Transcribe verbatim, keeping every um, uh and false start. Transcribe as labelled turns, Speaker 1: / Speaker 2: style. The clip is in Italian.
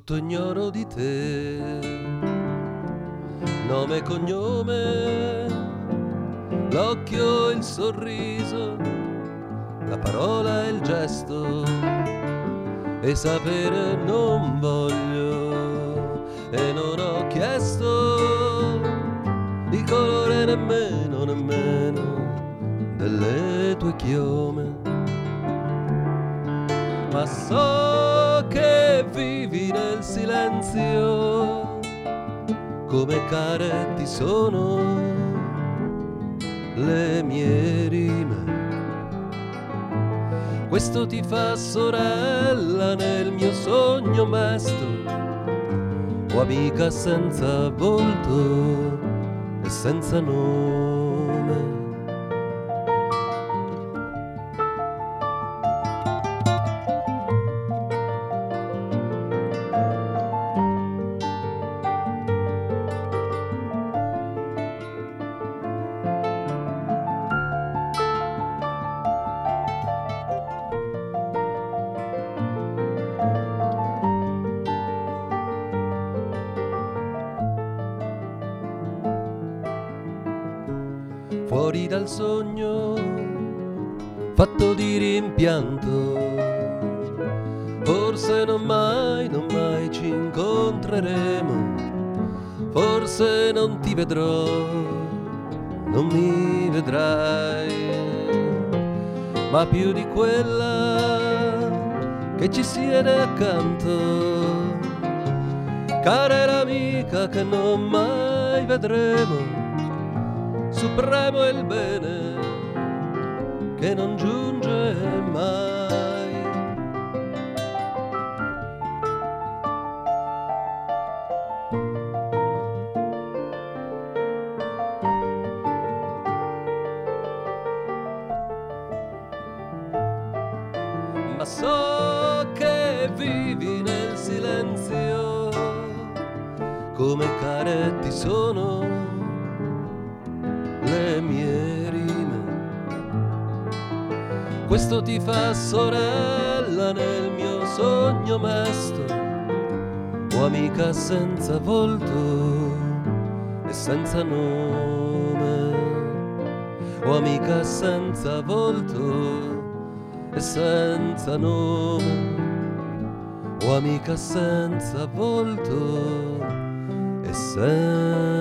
Speaker 1: tutto ignoro di te, nome e cognome, l'occhio e il sorriso, la parola e il gesto, e sapere non voglio e non ho chiesto il colore nemmeno, nemmeno delle tue chiome, ma so che vivi nel silenzio, come care ti sono le mie rime. Questo ti fa sorella nel mio sogno mesto, o amica senza volto e senza nome. Fuori dal sogno fatto di rimpianto, forse non mai, non mai ci incontreremo, forse non ti vedrò, non mi vedrai, ma più di quella che ci siede accanto, cara è l'amica che non mai vedremo. Supremo è il bene che non giunge mai. Ma so che vivi nel silenzio, come care ti sono le mie rime. Questo ti fa sorella nel mio sogno mesto, o amica senza volto e senza nome, o amica senza volto e senza nome, o amica senza volto e senza